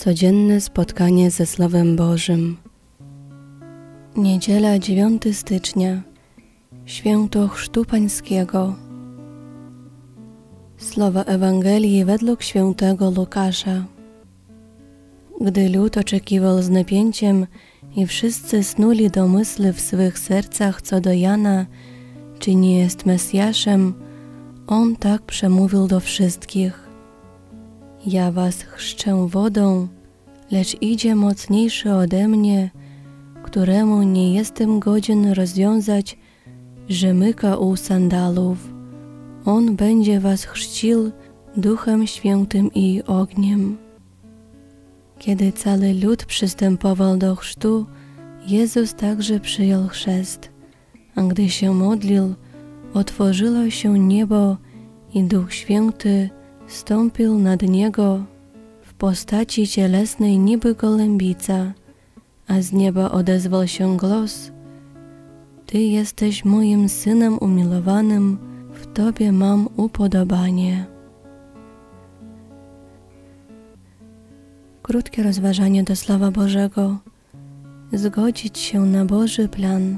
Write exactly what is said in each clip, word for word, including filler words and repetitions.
Codzienne spotkanie ze Słowem Bożym. Niedziela dziewiątego stycznia. Święto Chrztu Pańskiego. Słowa Ewangelii według świętego Łukasza. Gdy lud oczekiwał z napięciem i wszyscy snuli domysły w swych sercach co do Jana, czy nie jest Mesjaszem, on tak przemówił do wszystkich. Ja was chrzczę wodą, lecz idzie mocniejszy ode mnie, któremu nie jestem godzien rozwiązać rzemyka u sandałów. On będzie was chrzcił Duchem Świętym i ogniem. Kiedy cały lud przystępował do chrztu, Jezus także przyjął chrzest, a gdy się modlił, otworzyło się niebo i Duch Święty stąpił nad Niego w postaci cielesnej niby gołębica, a z nieba odezwał się głos: Ty jesteś moim Synem umilowanym, w Tobie mam upodobanie. Krótkie rozważanie do Słowa Bożego. Zgodzić się na Boży plan.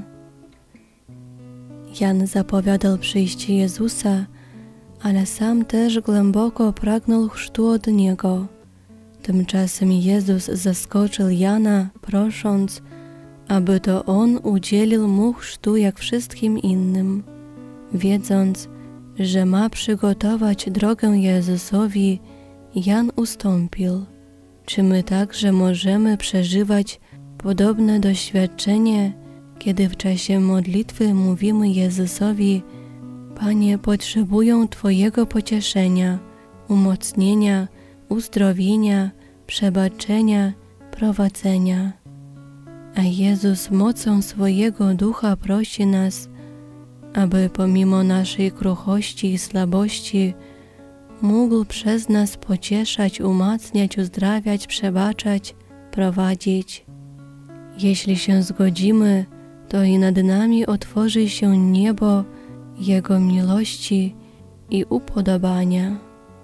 Jan zapowiadał przyjście Jezusa, ale sam też głęboko pragnął chrztu od Niego. Tymczasem Jezus zaskoczył Jana, prosząc, aby to on udzielił mu chrztu jak wszystkim innym. Wiedząc, że ma przygotować drogę Jezusowi, Jan ustąpił. Czy my także możemy przeżywać podobne doświadczenie, kiedy w czasie modlitwy mówimy Jezusowi: Panie, potrzebuję Twojego pocieszenia, umocnienia, uzdrowienia, przebaczenia, prowadzenia. A Jezus mocą swojego Ducha prosi nas, aby pomimo naszej kruchości i słabości mógł przez nas pocieszać, umacniać, uzdrawiać, przebaczać, prowadzić. Jeśli się zgodzimy, to i nad nami otworzy się niebo Jego miłości i upodobania.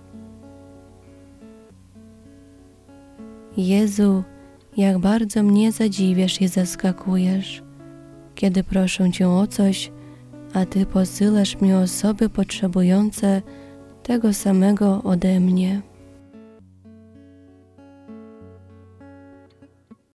Jezu, jak bardzo mnie zadziwiasz i zaskakujesz, kiedy proszę Cię o coś, a Ty posyłasz mi osoby potrzebujące tego samego ode mnie.